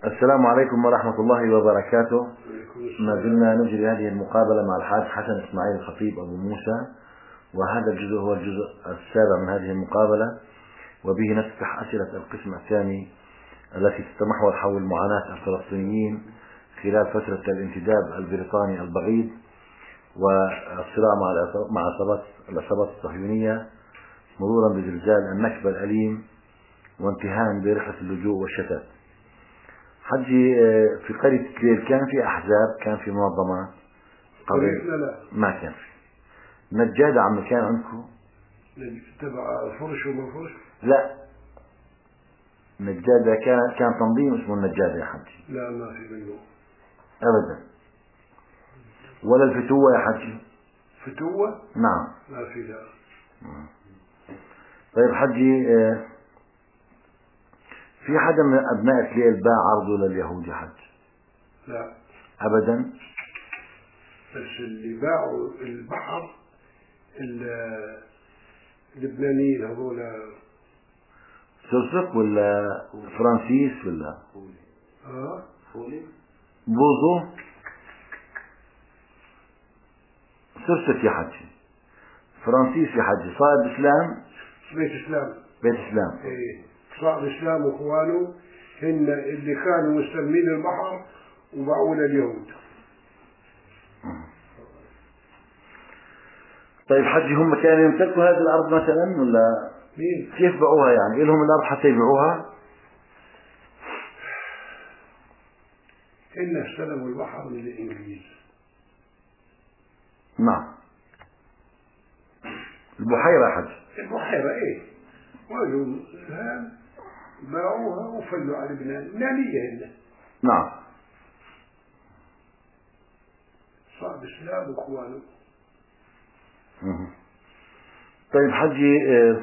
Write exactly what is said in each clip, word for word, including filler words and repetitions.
السلام عليكم ورحمة الله وبركاته. ما زلنا نجري هذه المقابلة مع الحاج حسن إسماعيل الخطيب أبو موسى، وهذا الجزء هو الجزء السابع من هذه المقابلة، وبه نفتح أسئلة القسم الثاني التي تتمحور حول معاناة الفلسطينيين خلال فترة الانتداب البريطاني البغيض والصراع مع العصابات الصهيونية، مرورا بزلزال النكبة الأليم وانتهاء برحلة اللجوء والشتات. حجي في قرية كليل كان في أحزاب، كان في منظمات قرية؟ لا لا ما كان في. نجادة عم كان عندكم تبع فرش وما فرش؟ لا، نجادة كان كان تنظيم اسمه النجادة يا حجي. لا ما في منه أبدا. ولا الفتوة يا حجي؟ فتوة؟ نعم ما في. لا. طيب حجي، في حدا من أبناء كليل باع عرضه لليهود يا حج؟ لا أبدا. بس اللي باعوا البحر اللبنانيين هذول سرسق ولا فرانسيس ولا اه فولي بوزو؟ سرسق يا حجي، فرانسيس يا حجي، صاحب إسلام، بيت إسلام، بيت إسلام. ايه صاحب إسلام وإخوانه هن اللي كانوا مستلمين البحر وباعوا لليهود. طيب حجي، هم كانوا يمتلكوا هذه الأرض مثلا ولا مين؟ كيف باعوها؟ يعني لهم الأرض حتى يبيعوها؟ هن استلموا البحر من الإنجليز. نعم. البحيرة يا حجي. البحيرة ايه، واجوا الهام باعوها وفلوا على لبنان، لبنانية هن. نعم. صاحب إسلام وإخوانه. طيب حجي،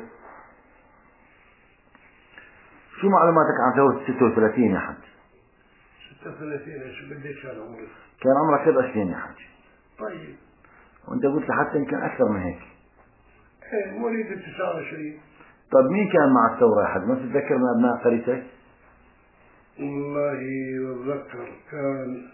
شو معلوماتك عن ثورة ستة وثلاثين يا حج؟ ستة وثلاثين شو قديش كان عمري؟ كان عمرك قد سنين يا حج؟ طيب وانت قلت حتى يمكن أكثر من هيك. ايه مواليد تسعة وعشرين. طيب مين كان مع الثورة يا حج؟ ما تتذكر من أبناء قريتك؟ والله بتذكر كان،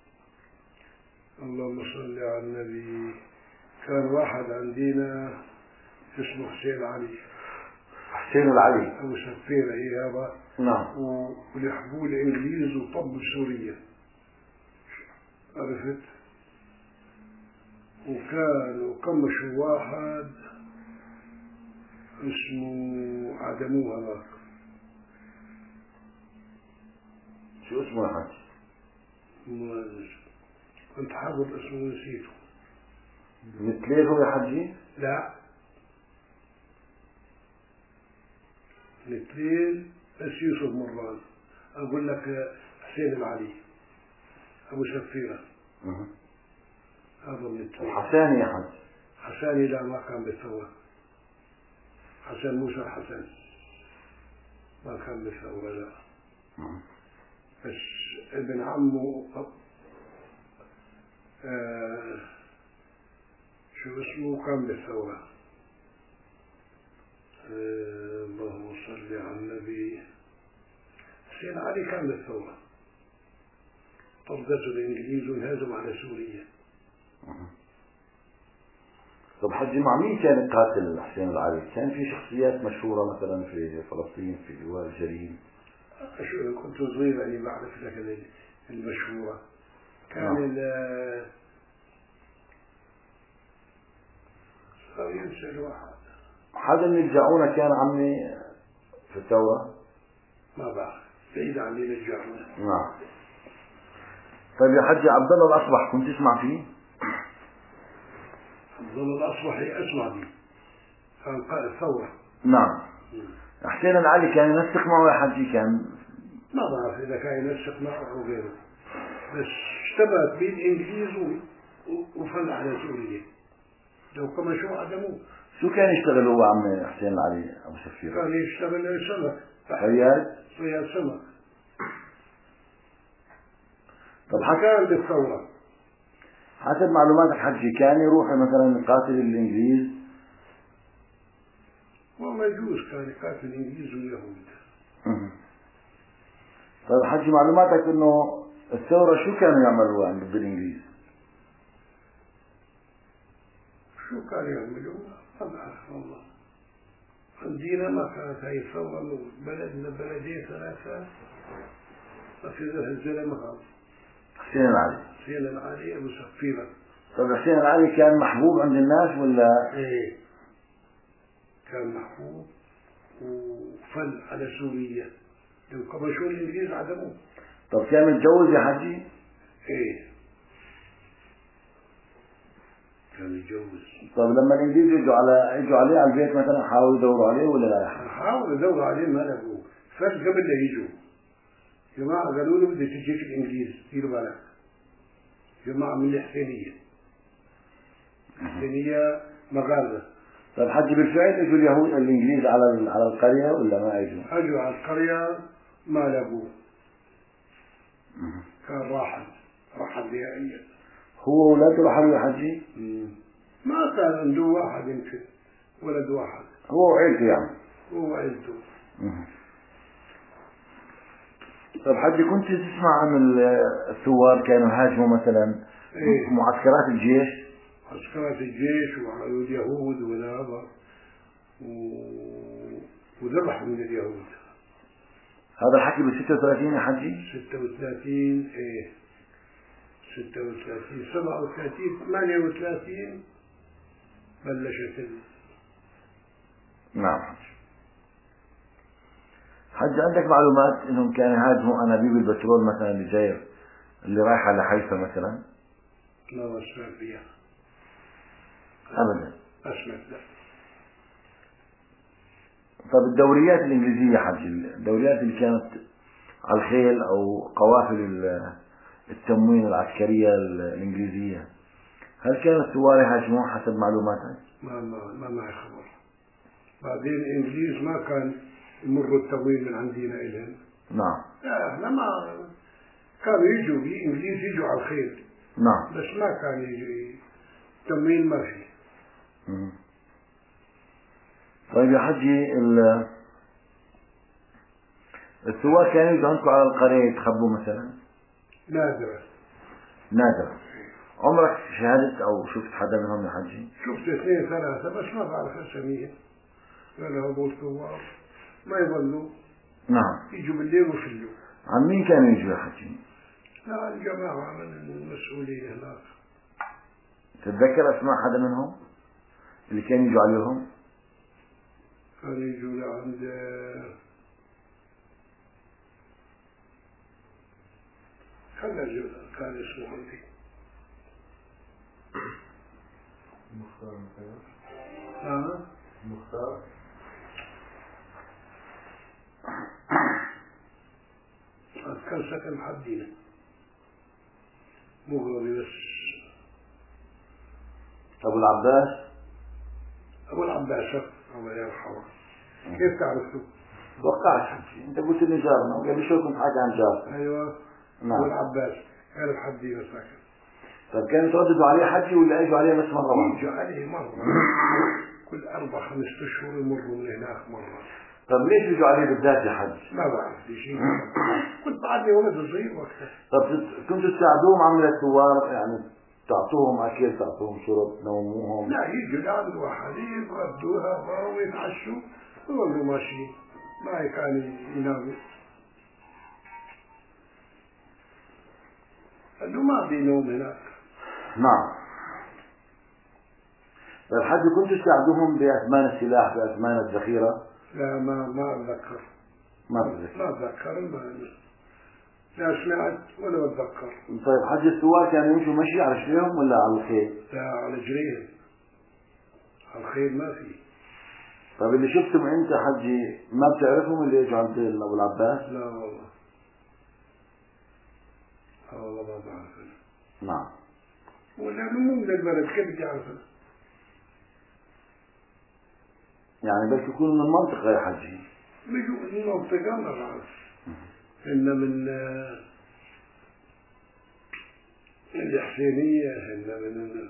اللهم صل على النبي، كان واحد عندنا اسمه حسين علي. حسين العلي أبو سفيرة إيه هذا. نعم. ولحقوه الإنجليز وطبوا سوريا، عرفت؟ وكانوا كمشوا واحد اسمه عدموه هذاك. شو اسمه يا حج؟ كنت حاضر اسمه نسيته. مثليه يا حجي؟ لا مثلين بس يوسف مران. أقول لك حسين العلي أبو سفيرة هذا مثلين. حساني يا حج؟ حساني لا ما كان بالثورة. حسن موسى الحسن ما كان بالثورة لا. بس ابن عمه آه شو اسمه كان بالثورة. آه اللهم صل على النبي. حسين علي كان بالثورة، طردته الإنجليز وانهزموا على سوريا. طب حجي، مع مين كان القاتل حسين العلي؟ كان في شخصيات مشهورة مثلا في فلسطين في لواء الجليل؟ كنت صغير يعني بعرف لك المشهورة. كان نعم. صار ينسى الواحد. حدا من الجاعونة كان عمي في الثورة؟ ما بعرف، بعيد عني الجاعونة. نعم. طيب يا حجي، عبد الله الأصبح كنت تسمع فيه؟ عبد الله الأصبحي أسمع فيه، كان قائد ثورة. نعم. حسين العلي كان ينسق معه يا حجي؟ كان ما بعرف إذا كان ينسق معه أو غيره، بس اشتبهت به الإنجليز وفل على سوريا. لو كما شو عدموه. شو كان يشتغل هو عم حسين العلي أبو سفير؟ كان يشتغل سمك، صياد؟ صياد سمك. طب كان بالثورة حسب معلوماتك حجي كان يروح مثلا يقاتل الإنجليز؟ والله يجوز كان يقاتل الإنجليز واليهود. طيب حجي معلوماتك إنه الثورة شو كانوا يعملوا عند بالإنجليز؟ شو كانوا يعملوا؟ ما بعرف والله. عندنا ما كانت هاي الثورة، بلدنا بلدين ثلاثة ما في غير الزلمة هذا حسين العلي. حسين العلي أبو سفيرة. طيب حسين العلي كان محبوب عند الناس ولا؟ إيه كان محبوب وفل على سوريا، لو كبشوا الإنجليز عدموه. طب كان متجوز يا حجي؟ إيه كان يتجوز. طب لما الإنجليز اجوا على اجوا عليه على البيت مثلا حاولوا يدوروا عليه ولا لا؟ حاولوا يدوروا عليه ما لقوه، فات قبل لا يجوا جماعة قالوا له بدك تجيك الإنجليز، ديروا بالك جماعة من الحسينية، الحسينية مغاربة. طيب حجي بالفعل اجوا اليهود الإنجليز على على القرية ولا ما اجوا؟ اجوا على القرية ما لقوه، كان راحل راحل نهائيا. هو ولاده رحلوا يا حجي؟ ما كان عنده واحد يمكن، ولد واحد هو وعيلته يعني. هو وعيلته. طيب حجي كنت تسمع عن الثوار كانوا هاجموا مثلا إيه؟ معسكرات الجيش؟ معسكرات الجيش واليهود وهذا و... وذبحوا من اليهود. هذا الحكي ب ستة وثلاثين يا حجي؟ ستة وثلاثين ايه ستة وثلاثين سبعة وثلاثين ثمانية وثلاثين بلشت. نعم حجي. حجي عندك معلومات انهم كانوا يهاجموا انابيب البترول مثلا اللي جاي اللي رايحه لحيفا مثلا؟ لا ما اسمع فيها ابدا. اسمع لا. طب الدوريات الانجليزيه حجي، الدوريات اللي كانت على الخيل او قوافل التموين العسكريه الانجليزيه، هل كان الثوار يهاجمون حسب معلوماتك؟ ما ما ما معي خبر. بعدين الانجليز ما كان يمروا التموين من عندنا الين. نعم. لا احنا ما كانوا يجوا الانجليز يجوا على الخيل. نعم. بس ما كان يجي تموين ما في. مم. طيب يا حجي الثوار كانوا يجوا عندكم على القرية يتخبوا مثلا؟ نادرا. نادرا. عمرك شاهدت او شفت حدا منهم يا حجي؟ شفت اثنين ثلاثة بس ما بعرف اسميهم. ولا هذول ثوار ما يظلوا. نعم. يجوا بالليل ويفلوا. عن مين كانوا يجوا يا حجي؟ لا الجماعة من المسؤولين هناك. تتذكر اسماء حدا منهم اللي كانوا يجوا عليهم؟ كانوا يجوا لعند خلنا كان اسمه عندي مختار مثلا. ها؟ مختار. كان سكن حدينا مغربي بس. أبو العباس. أبو العباس الله يرحمه. كيف تعرفه؟ توقعت حجي، أنت قلت لي جارنا وقبل شوي كنت حاجة عن جار. أيوة. نعم. أبو العباس كان بحدينا ساكن. طيب كانوا يترددوا عليه حجي ولا يجوا عليه بس مرة واحدة؟ يجوا عليه مرة كل أربع خمس أشهر يمروا من هناك مرة. طب ليش بيجوا عليه بالذات يا حج؟ ما بعرف شيء. كنت بعدني ولد صغير وقتها. طب كنتوا تساعدوهم عمل الثوار يعني تعطوهم أكل تعطوهم شرب تنوموهم؟ لا يجوا يعملوا حليب يغدوها ويتعشوا ويظلوا ماشيين ما كان يناموا. قالوا ما في نوم هناك. نعم. طيب حج كنتوا تساعدوهم بأثمان السلاح بأثمان الذخيرة؟ لا ما ما أتذكر. ما أتذكر. ما أتذكر ما لا سمعت ولا أتذكر. طيب حج الثوار كانوا يمشوا مشي على رجليهم ولا على الخيل؟ لا على رجليهم. على الخيل ما في. طيب اللي شفتهم أنت حجي ما بتعرفهم اللي يجوا عند أبو العباس؟ لا والله. والله ما بعرف. نعم. ولا مو من البلد كيف بدي أعرفه؟ يعني بس يكونوا من منطقة يا حجي. بيجوا من منطقة ما بعرف. إن من من الحسينية إن من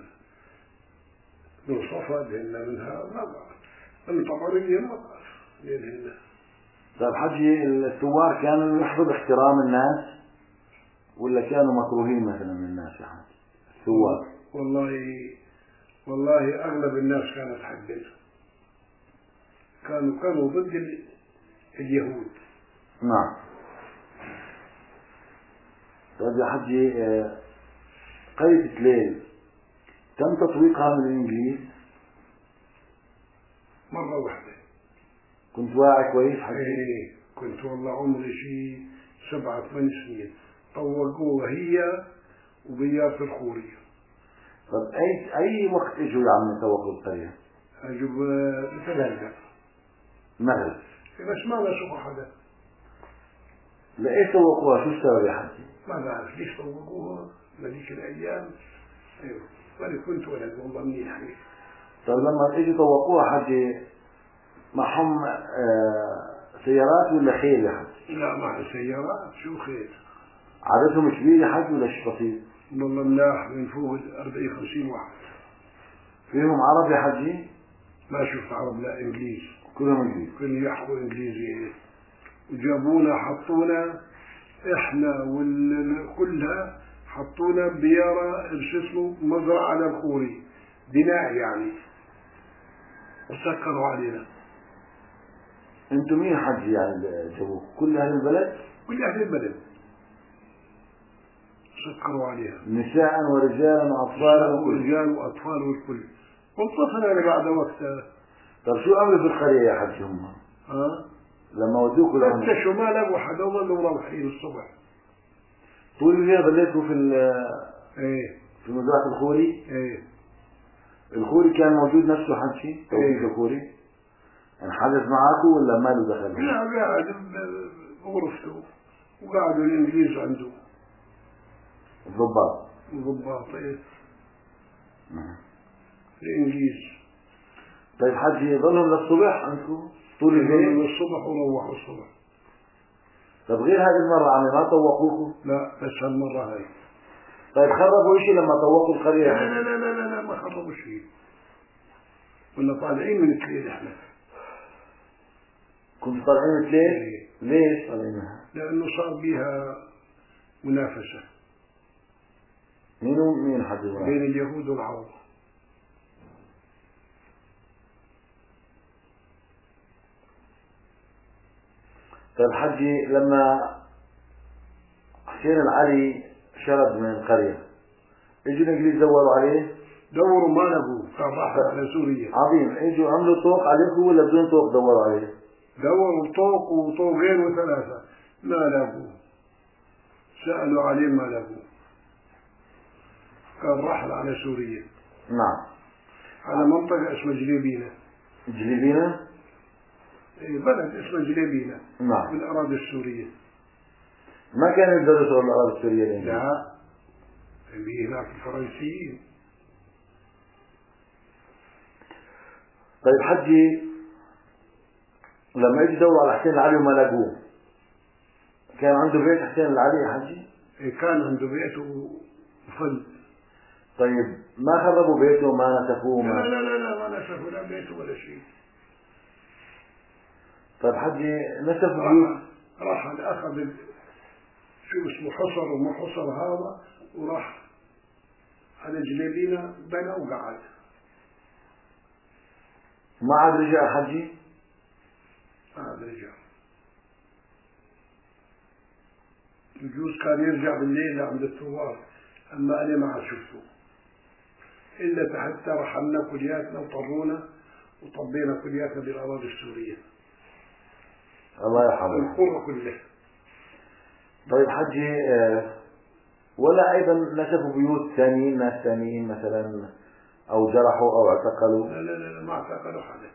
من صفد إن من هذا ما بعرف. من طبرية ما بعرف. من هنا. طيب حجي الثوار كانوا يحظوا باحترام الناس ولا كانوا مكروهين مثلا من الناس يا حجي الثوار؟ والله والله أغلب الناس كانت تحبهم، كانوا كانوا ضد ال- اليهود. نعم. طيب يا حجي آه، قرية ليل تم تطويقها من الإنجليز؟ مرة واحدة. كنت واعي كويس حجي؟ إيه كنت والله عمري شيء سبعة ثمان سنين، طوقوها هي وبياس الخوري. طب أي أي وقت إجوا يا عم يطوقوا القرية؟ أجب مثل المغرب. بس ما بشوف حدا. لإيش طوقوها؟ شو السبب يا حجي؟ ما بعرف ليش طوقوها هذيك الأيام. أيوه وأنا كنت ولد والله منيح يعني. طب لما إجوا طوقوها حجي معهم آه سيارات ولا خيل يا حجي؟ لا مع سيارات شو خير. عددهم كبير يا حجي ولا شيء بسيط؟ والله ملاح من فوق أربعين خمسين واحد. فيهم عرب يا حجي؟ ما شفت عرب لا إنجليز. كلهم انجليز. كانوا يحكوا إنجليزي وجابونا حطونا إحنا وكلها حطونا بيارة شو اسمه مزرعة على الخوري بناء يعني وسكروا علينا. انتم مين حجي يعني اللي جابوك؟ كل اهل البلد؟ كل أهل البلد سكروا عليها نساء ورجالا واطفالا وكل. ورجال وأطفال والكل. وانطفنا أنا بعد وقتها. طب شو عملوا في القرية يا حجي هم؟ ها؟ لما ودوكوا لهم فتشوا ما لقوا حدا وظلوا مروحين الصبح. طول الليل ظليتوا في ايه في مزرعة الخوري؟ ايه الخوري كان موجود نفسه حجي؟ توقيت إيه. الخوري؟ انحدث معاكم ولا ما له دخل؟ لا قاعد بغرفته وقعدوا الإنجليز عنده الضباط. الضباط ايه نعم. الإنجليز. طيب حجي ظلهم للصبح عندكم؟ طول من الليل؟ الصبح وروحوا الصبح. طب غير هذه المرة عمي ما طوقوكم؟ لا بس هالمرة هاي. طيب خربوا شيء لما طوقوا القرية؟ لا لا لا لا لا, لا ما خربوا شيء. كنا طالعين من الليل احنا. كنتوا طالعين الليل؟ إيه. ليش طالعين منها؟ لأنه صار بيها منافسة مين ومين حجي؟ بين اليهود والعرب. طيب حجي لما حسين العلي شرد من القرية اجوا الانجليز دوروا عليه؟ دوروا ما لقوه كان راح على سوريا. عظيم. اجوا عملوا طوق عليكم ولا بدون طوق دوروا عليه؟ دوروا طوق وطوقين وثلاثة ما لقوه. سألوا عليه ما لقوه. كان رحل على سوريا. نعم. على منطقة اسمها جليبينة. جليبينة؟ إيه بلد اسمه جليبينة. نعم. من الأراضي السورية. ما كانوا يدرسوا الأراضي السورية الإنجليز؟ لا اللي هناك الفرنسيين. طيب حجي لما اجوا يدوروا على حسين العلي وما لقوه كان عنده بيت حسين العلي يا حجي؟ إيه كان عنده بيته وفل. طيب ما خربوا بيته وما نسفوه؟ لا ما لا لا لا ما نسفوا لا بيته ولا شيء. طيب حجي نسفوا راح بيوت؟ راح أخذ شو اسمه حصر وما حصر هذا وراح على جليبينة بنى وقعد. ما عاد رجع حجي؟ ما عاد رجع. يجوز كان يرجع بالليل عند الثوار أما أنا ما عاد شفته إلا حتى رحلنا كلياتنا وطرونا وطبينا كلياتنا بالأراضي السورية. الله يرحمه. القرى كلها. طيب حجي آه ولا أيضا نسفوا بيوت ثانيين ناس ثانيين مثلا أو جرحوا أو اعتقلوا؟ لا لا لا ما اعتقلوا حدا.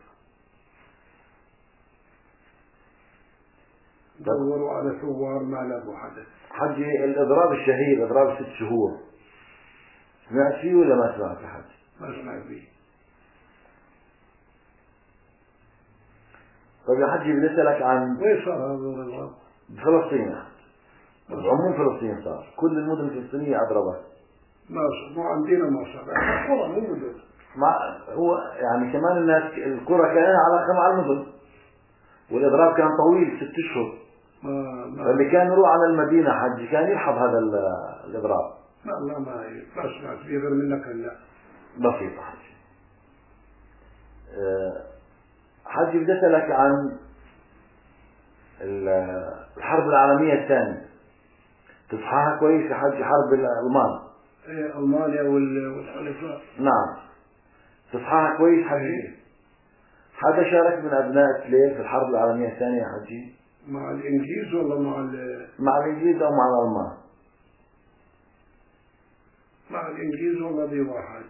دوروا على ثوار ما لقوا حدا. حجي الإضراب الشهير إضراب ست شهور سمعت فيه ولا ما سمعت يا حجي؟ ما سمعت فيه. طيب يا حجي بدي أسألك عن وين صار هذا الإضراب؟ فلسطين. عموم فلسطين صار كل المدن الفلسطينية أضربت. ما صار مو عندنا ما صار القرى مو مدن. مع هو يعني كمان الناس القرى كانت على مع المدن والإضراب كان طويل ست أشهر. ما ما فاللي كان يروح على المدينة حج كان يرحب هذا ال- الإضراب. ما ما ما ما سمعت فيه غير منك لا. بسيطة حج. أه حج بدي أسألك عن الحرب العالمية الثانية. تصحاها كويس يا حج حرب الألمان؟ إيه ألمانيا والحلفاء. نعم. تصحاها كويس حجي؟ إيه. حدا شارك من أبناء السليل في الحرب العالمية الثانية يا حجي؟ مع الإنجليز ولا مع ال مع الإنجليز أو مع الألمان؟ مع الإنجليز ولا ذي واحد.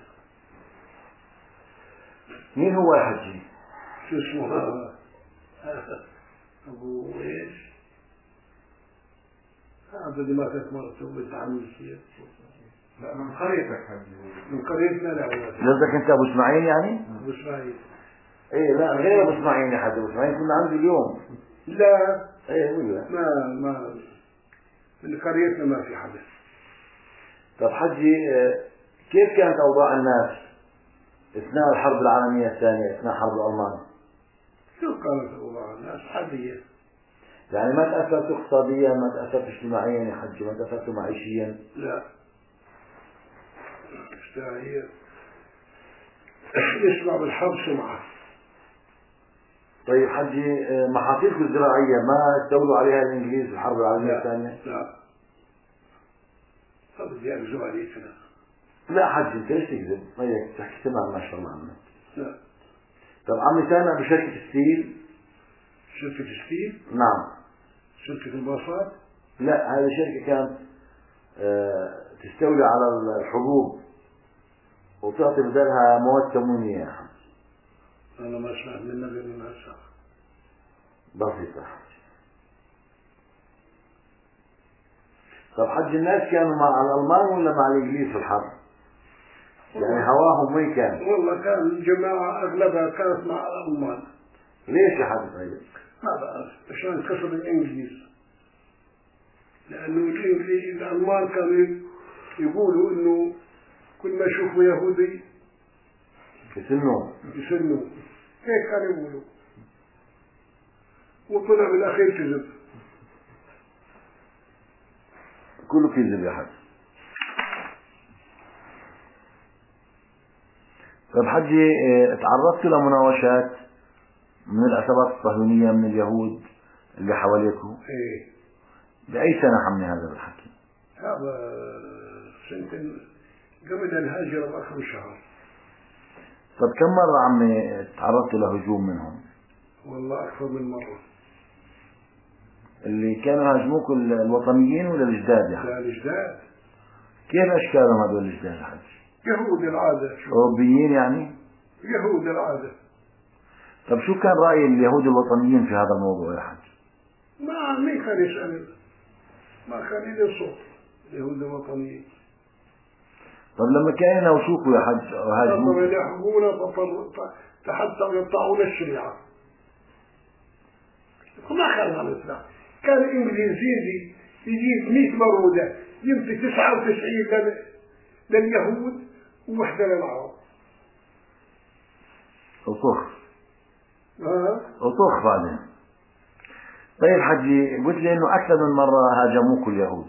مين هو يا حجي؟ شو اسمه هذا؟ أبو إيش؟ هذا اللي ماتت مرته بنت عم يصير. لا من قريتك حجي. من قريتنا لا. قصدك أنت أبو إسماعيل يعني؟ أبو إسماعيل. إيه لا غير أبو إسماعيل يا حجي. أبو إسماعيل كنا عنده اليوم. لا. إيه ولا؟ ما ما من قريتنا ما في حدا. طب حجي كيف كانت أوضاع الناس أثناء الحرب العالمية الثانية أثناء حرب الألمان؟ شو كانت أوضاع الناس عادية. يعني ما تأثرت اقتصاديا ما تأثرت اجتماعيا يا حجي ما تأثرت معيشيا؟ لا. هي يسمع بالحرب سمعة. طيب حجي محاصيلكم الزراعية ما استولوا عليها الإنجليز في الحرب العالمية الثانية؟ لا. هذا بدي أكذب عليك أنا. لا حجي أنت ليش تكذب؟ ما هيك تحكي تمام ما شاء الله عنك. لا. طب عمي سامع بشركة ستيل؟ شركة ستيل؟ نعم. شركة الباصات؟ لا هذه شركة كانت أه تستولي على الحبوب وتعطي بدلها مواد تموينية يا حجي. أنا ما سمعت منها غير من هسه. بسيطة. طب حج الناس كانوا مع الألمان ولا مع الإنجليز في الحرب؟ يعني هواهم وين كان؟ والله كان الجماعة أغلبها كانت مع الألمان. ليش يا حج طيب؟ ما بعرف عشان كسر الإنجليز. لأنه الإنجليز الألمان كانوا يقولوا إنه كل ما يشوفوا يهودي يسنوا يسنوا. هيك كانوا يقولوا. وطلع بالأخير كذب. كله كذب يا حج. طيب حجي تعرضت لمناوشات من العصابات الصهيونية من اليهود اللي حواليكم؟ ايه. بأي سنة حمني هذا بالحكي؟ هذا سنة قبل الهجرة بآخر شهر. طب كم مرة عمي تعرضت لهجوم منهم؟ والله أكثر من مرة. اللي كانوا هاجموك الوطنيين ولا الجداد يا حج؟ لا الجداد. كيف أشكالهم هذول الجداد يا حج؟ يهود العادة. أوروبيين يعني؟ يهود العادة. طب شو كان رأي اليهود الوطنيين في هذا الموضوع يا حج؟ ما مين كان يسأل؟ ما كان له صوت اليهود الوطنيين. طب لما كانوا يناوشوكوا يا حج هاجموكوا يلحقونا حتى يقطعون الشريعة. ما كان هذا الإسلام. كان الإنجليزي يجيب مئة مرودة يمسك تسعة وتسعين لليهود ووحدة للعرب. وطخ. ها؟ وطخ بعدين. طيب حجي قلت لي إنه أكثر من مرة هاجموك اليهود.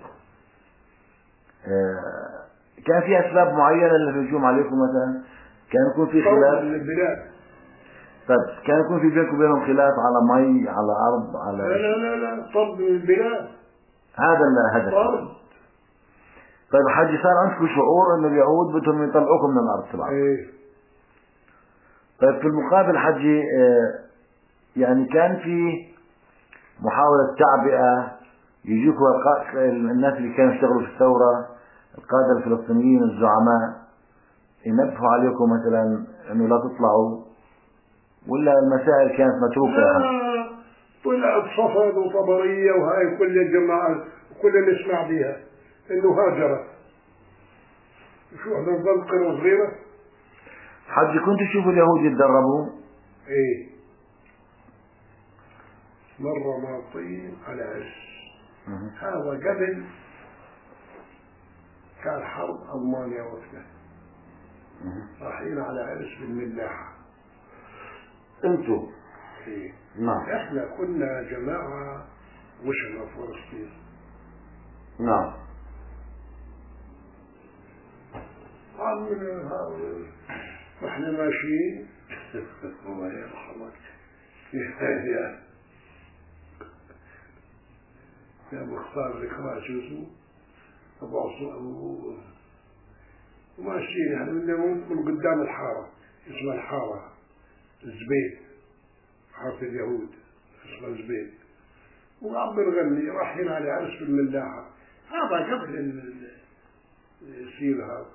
آه كان في أسباب معينة للهجوم عليكم مثلا؟ كان يكون في خلاف؟ البلاد. طيب كان يكون في بينكم وبينهم خلاف على مي على أرض على لا لا لا لا طرد من البلاد. هذا الهدف. طرد. طيب حجي صار عندكم شعور إنه اليهود بدهم يطلعوكم من الأرض طبعا. إيه. طيب في المقابل حجي آه يعني كان في محاولة تعبئة يجيكوا الناس اللي كانوا يشتغلوا في الثورة القادة الفلسطينيين الزعماء ينبهوا عليكم مثلا انه لا تطلعوا ولا المسائل كانت متروكة؟ لا طلعت صفد وطبرية وهاي كل الجماعة وكلنا نسمع بها انه هاجرت. شو احنا نظل قرى صغيرة؟ حجي كنت تشوفوا اليهود يتدربوا؟ ايه مرة معطين على عش. هذا قبل كان حرب ألمانيا وقتها رايحين على عرس بالملاحة. انتو إيه. نعم. إحنا كنا جماعة وشنا فلسطين. نعم. عمنا واحنا ماشيين الله يرحمك يا يا مختار الكراش شو ابو عصام وماشيين احنا من قدام الحاره اسمها الحاره الزبيد، حاره اليهود اسمها الزبيد، وعم نغني رايحين على عرس في الملاحه، هذا قبل يصير هذا،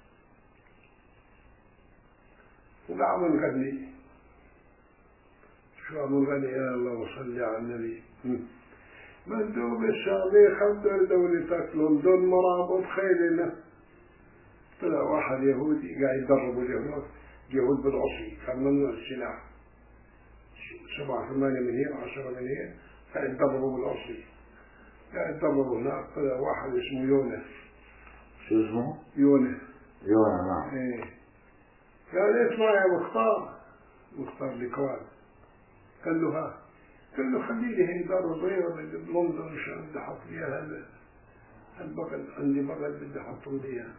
وقعدوا نغني. شو عم نغني؟ يا الله وصلي على النبي. مندوب الشعبي خبر دولتك لندن مرابط خيلنا. طلع واحد يهودي قاعد يدربوا اليهود، اليهود بالعصي، كان ممنوع السلاح. سبعة ثمانية من هنا عشرة من هنا قاعد يدربوا بالعصي. قاعد يدربوا هناك، طلع واحد اسمه يونس. شو اسمه؟ يونس. يونس نعم. ايه. قال اسمع يا مختار، مختار لكوان، قال له ها، قال له خلي لي هي دار صغيرة بلندن عشان بدي احط فيها هذا البقل، عندي بقل بدي احطه لي اياه.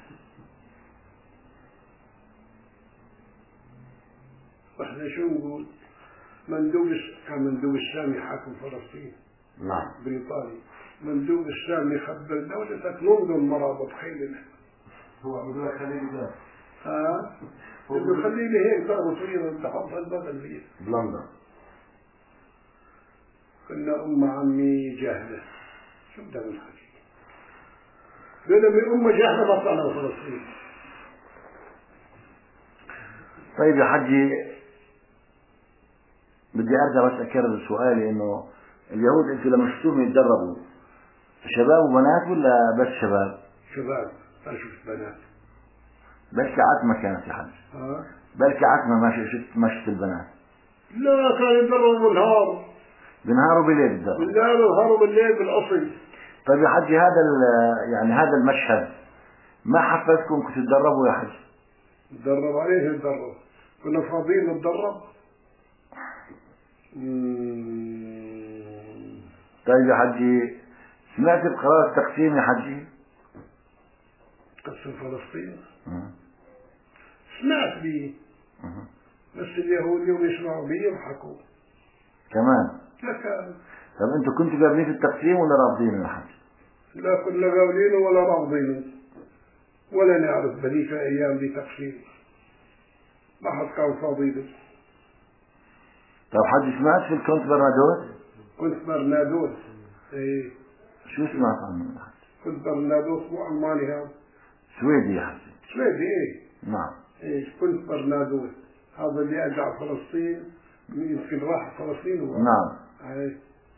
واحنا شو نقول؟ مندوب كان مندوب الشامي حاكم فلسطين. نعم. بريطاني. مندوب الشامي خبر دولتك لندن مرابط خيلنا. هو عم لك خلي لي ده. ها؟ قال خلي لي هيك دار صغيرة بدي احط هالبقل فيها. بلندن. قلنا أم عمي جاهلة. شو بدنا نحكي؟ قلنا من أم جاهلة بطلنا فلسطين. طيب يا حجي، بدي أرجع بس أكرر سؤالي، إنه اليهود أنتوا لما شفتوهم يتدربوا شباب وبنات ولا بس شباب؟ شباب، ما شفت بنات. بلكي عتمة كانت يا حج. ها؟ بلكي عتمة ما شفت ما شفت البنات. لا، كانوا يتدربوا بالنهار. بالنهار وبالليل يتدربوا. بالليل والنهار وبالليل بالأصل. طيب يا حجي، هذا يعني هذا المشهد ما حفزكم كنتوا تتدربوا يا حج؟ نتدرب عليه نتدرب. كنا فاضيين نتدرب. طيب يا حجي، سمعت بقرار التقسيم يا حجي؟ قسم فلسطين؟ مم. سمعت به. مم. بس اليهود يوم يسمعوا بي يضحكوا. كمان؟ لا كان. طيب انتوا كنتوا قابلين في التقسيم ولا رافضينه يا حج؟ لا كنا قابلينه ولا رافضينه، ولا نعرف بذيك الايام دي تقسيم. ما حد كان فاضي له. طيب حج، سمعت في الكونت برنادوت؟ كنت برنادوت. ايه. شو سمعت عنه يا حج؟ كنت برنادوت مو الماني هذا. سويدي يا حج. سويدي ايه. نعم. ايه كنت برنادوت، هذا اللي اجى فلسطين، يمكن راح فلسطين هو. نعم. ايه.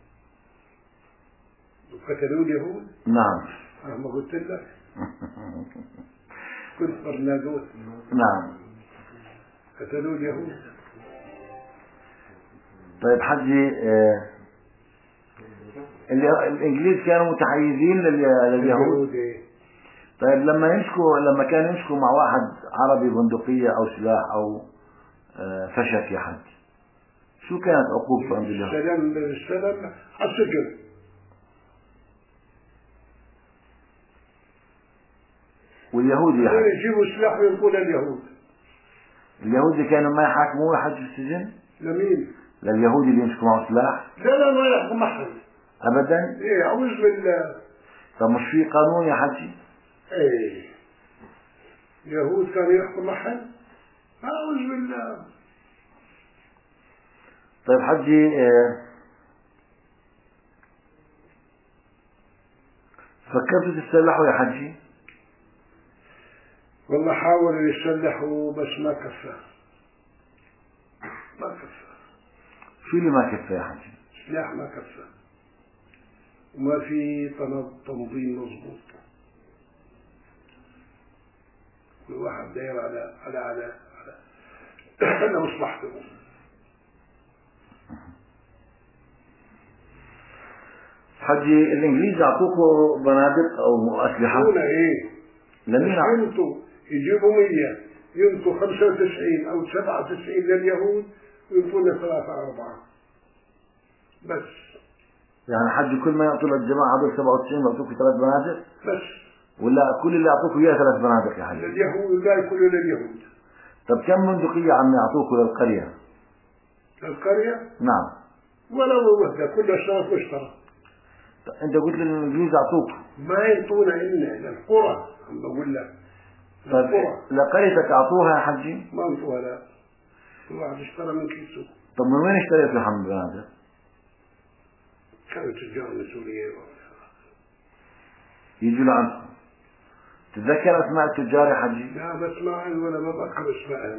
وقتلوا اليهود. نعم. أنا ما قلت لك. كنت برنادوت. نعم. قتلوا اليهود. طيب حجي، آه الانجليز كانوا متحيزين لليهود. طيب لما يمسكوا لما كانوا يمسكوا مع واحد عربي بندقية او سلاح او آه فشك يا حج، شو كانت عقوبته عند اليهود؟ السلام السلام على السجن. واليهودي يا حج يجيبوا سلاح ويلقوا لليهود. اليهودي كانوا ما يحاكموه حج في السجن؟ لمين؟ لليهودي اللي يمسكوا معه سلاح؟ لا لا ما يحكم أحد ابدا. ايه اعوذ بالله. طب مش في قانون يا حجي؟ ايه يهود كان يحكم أحد؟ اعوذ بالله. طيب حجي، اه فكرتوا تتسلحوا يا حجي؟ والله حاولوا يسلحوا بس ما كفى. ما كفى. شو اللي ما كفى يا حجي؟ سلاح ما كفى، وما في تنظيم مضبوط. كل واحد داير على على على على, على مصلحته. حجي، الانجليز اعطوكوا بنادق او اسلحه؟ هنا ايه؟ لمين؟ ينطوا يجيبوا مية، ينطوا خمسة وتسعين او سبعة وتسعين لليهود وينطونا ثلاثة أربعة بس. يعني حج كل ما يعطوا للجماعة هذول سبعة وتسعين يعطوك ثلاث بنادق بس، ولا كل اللي يعطوك إياه ثلاث بنادق يا حج؟ لليهود لا يكون لليهود. طب كم بندقية عم يعطوكوا للقرية؟ القرية نعم. ولو وحدة كل اشتراك مشترك. أنت قلت للإنجليز أعطوك. ما ينطونا إلنا للقرى، عم بقول لك طيب لقريتك أعطوها يا حجي؟ ما انطوها لا، كل واحد اشترى من كيسه. طب من وين اشتريت لحم بنادق؟ كانوا تجار من سوريا يجوا لعندكم. تتذكر أسماء التجار يا حجي؟ لا بسمعهم ولا ما بذكر اسمائهم.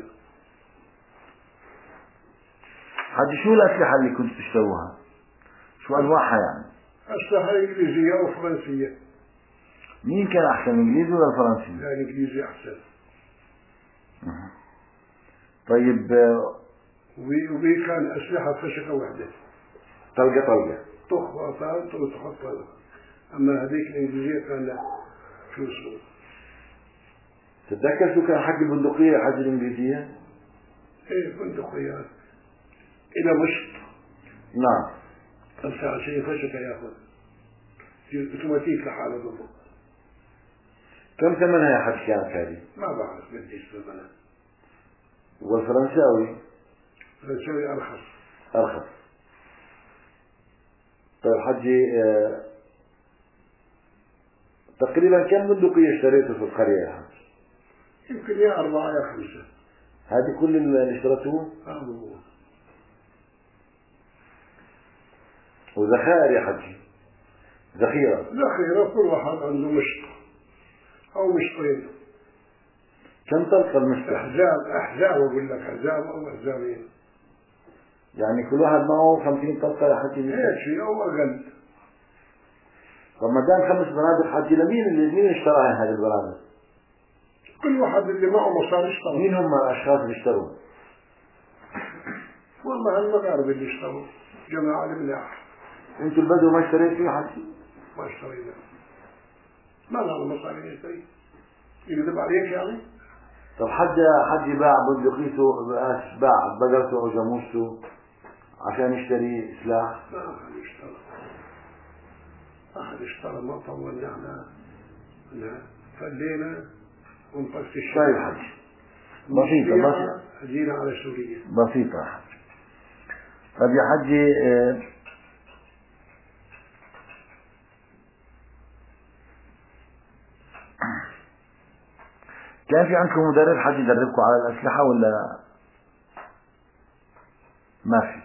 حجي شو الأسلحة اللي كنت تشتروها؟ شو أنواعها يعني؟ أسلحة إنجليزية وفرنسية. مين كان أحسن الإنجليزي ولا الفرنسي؟ لا الإنجليزي أحسن. أه. طيب وبي كان أسلحة فشخة واحدة. طلقة طلقة. طخ وطاوت وتحط طلقة. أما هذيك الإنجليزية كان لا شو اسمه. تتذكر شو كان حق البندقية حق الإنجليزية؟ إيه بندقية إلى مشط. نعم. خمسة وعشرين فشخة ياخذ. اوتوماتيك لحاله ضبط. كم ثمنها يا حج كانت هذه؟ ما بعرف قديش ثمنها. والفرنساوي؟ الفرنساوي أرخص. أرخص. طيب حجي اه تقريبا كم بندقية اشتريته في القرية يا حج؟ يمكن يا أربعة يا خمسة. هذه كل اللي اشتريتوه؟ آه. وذخائر يا حجي؟ ذخيرة؟ ذخيرة كل واحد عنده مشط أو مشطين. كم طلقة المشط؟ أحزاب أحزاب أقول لك أحزاب أو أحزابين. يعني كل واحد معه خمسين طلقة يا حجي؟ هيك شيء أو أقل. طب ما دام خمس بنادق حجي لمين اللي مين اشتراها هذه البنادق؟ كل واحد اللي معه مصاري اشترى. مين هم الأشخاص اللي اشتروا؟ والله المغاربة اللي اشتروا جماعة الملاح. انتوا البدو ما اشتريتوا يا حجي؟ ما اشترينا. ما لنا مصاري نشتري. يكذب عليك يعني؟ طب حد حد باع بندقيته باع بقرته او جاموسته عشان يشتري سلاح؟ ما أحد اشترى. أحد اشترى ما طولنا احنا فلينا ونطقس الشيء. طيب حج بسيطة بسيطة. جينا على سوريا. بسيطة حج. طب يا حجي اه كان في عندكم مدرب حج يدربكم على الأسلحة ولا ما في؟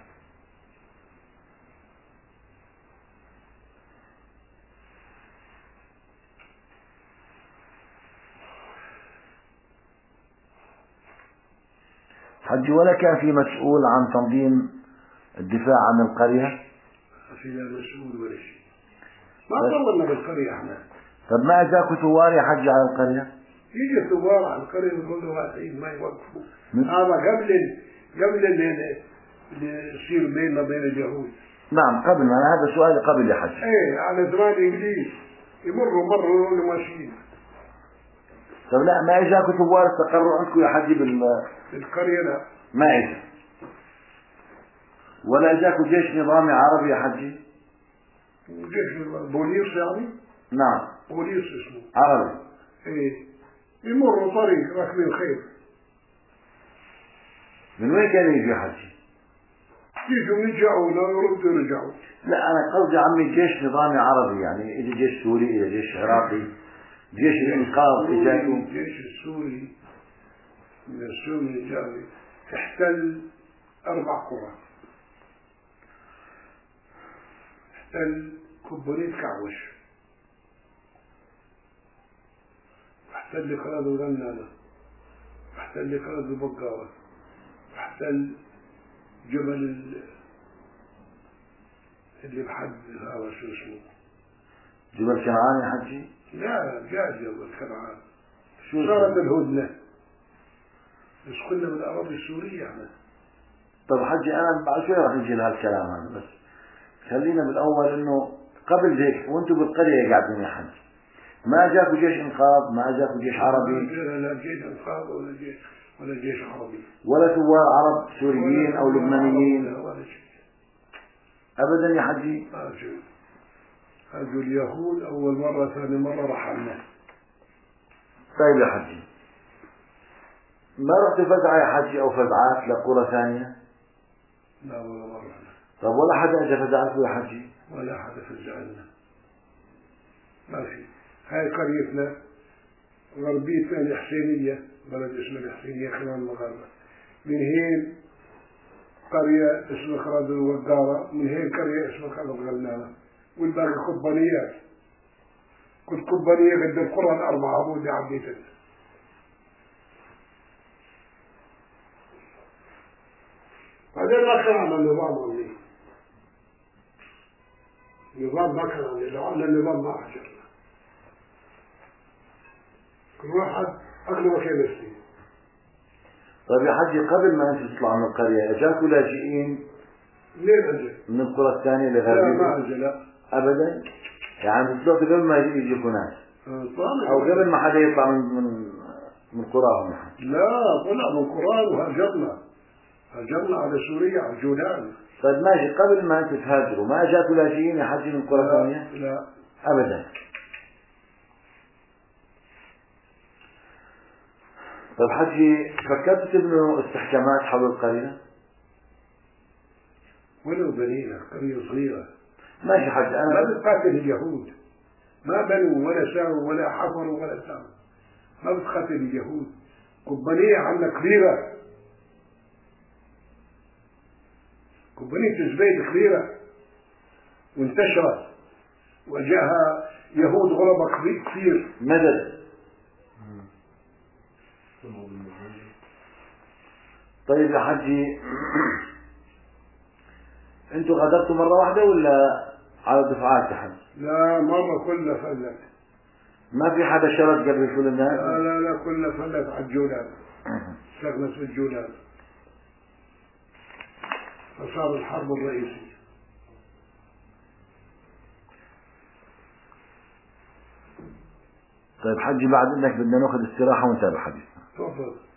حج ولا كان في مسؤول عن تنظيم الدفاع عن القرية؟ في لا مسؤول ولا شيء. ما طولنا بالقرية احنا. طب ما اجاكوا ثوار يا حج على القرية؟ يجي ثوار على القرية يقولوا واقعين ما يوقفوا. هذا قبل قبل اللي يصير بيننا وبين اليهود. نعم قبل، ما هذا سؤالي قبل يا حج. ايه على زمان الانجليز يمروا مروا يقولوا ماشيين. طب لا ما اجاكوا ثوار استقروا عندكم يا حج بال القرية لا. ما اجا. ولا اجاكوا جيش نظامي عربي يا حجي؟ جيش بوليس يعني؟ نعم. بوليس اسمه. عربي. ايه. يمروا طريق راكبين خيل. من وين كانوا يجوا يا حجي؟ يجوا يرجعوا لا يردوا يرجعوا. لا انا قصدي عمي جيش نظامي عربي، يعني اجى جيش سوري اجى جيش عراقي جيش الانقاذ اجاكم. الجيش السوري من السوري جاي احتل اربع قرى. احتل كوبونيت كعوش، احتل قراد الغنانة، احتل قراد البقارة، احتل جبل اللي بحد هذا شو اسمه؟ جبل كنعان يا حجي؟ لا جاء جبل كنعان. شو صارت الهدنة. بس كنا بالأراضي السورية احنا. طب حجي انا بعد شوي راح نجي لهالكلام هذا، بس خلينا بالاول انه قبل هيك وانتم بالقرية قاعدين يا حج ما جاكوا جيش انقاذ، ما جاكوا جيش عربي؟ لا لا جيش انقاذ ولا جيش ولا جيش عربي ولا ثوار عرب سوريين أو لبنانيين؟ ولا شيء أبدا يا حجي. ما شيء. هذول اليهود أول مرة ثاني مرة رحلنا. طيب يا حجي، ما رحت فزعة يا حجي أو فزعات لقرى ثانية؟ لا ولا مرة. طب ولا حدا اجى فزعته يا حجي؟ ولا حدا فزع لنا، ما في. هاي قريتنا غربيتنا الحسينية، بلد اسمه الحسينية خلال المغاربة. من هين قرية اسمها خراد الوقارة، من هين قرية اسمها خراد الغلانة، والباقي قبانيات. كل قبانية قد القرى الأربعة عبود عبيتها. بعدين ما كان على النظام عمي. النظام ما كان على لو على النظام ما أحجرنا. كل واحد أغلب كان يستطيع. طيب يا حجي، قبل ما أنت تطلع من القرية اجاكوا لاجئين منين أجل؟ من القرى الثانية لا لغربية؟ ما أجل لا. أبدا؟ يعني طلعتوا قبل ما يجيكوا ناس؟ أو قبل ما حدا يطلع من من من قراهم؟ لا طلع من قرى وهاجرنا. هاجرنا على سوريا على الجولان. طيب ماشي، قبل ما أنت تهاجروا ما اجاكوا لاجئين يا حجي من قرى ثانية؟ لا أبدا. طيب حجي، فكرتوا تبنوا استحكامات حول القرية؟ ولو بنينا قرية صغيرة. ماشي حجي، أنا ما بتقاتل اليهود، ما بنوا ولا ساووا ولا حفروا ولا ساووا، ما بتقاتل اليهود. قبانية عنا كبيرة، قبانية زبيد كبيرة وانتشرت وجاءها يهود غرباء كثير. مدد. طيب يا حجي، انتوا غادرتوا مرة واحدة ولا على دفعات يا حجي؟ لا مرة كلها فلت. ما في حدا شرط قبل كل الناس؟ لا لا لا كلها فلت على الجولان. استغنت في الجولان، فصار الحرب الرئيسي. طيب حجي، بعد انك بدنا ناخذ استراحة ونتابع حديثنا. تفضل.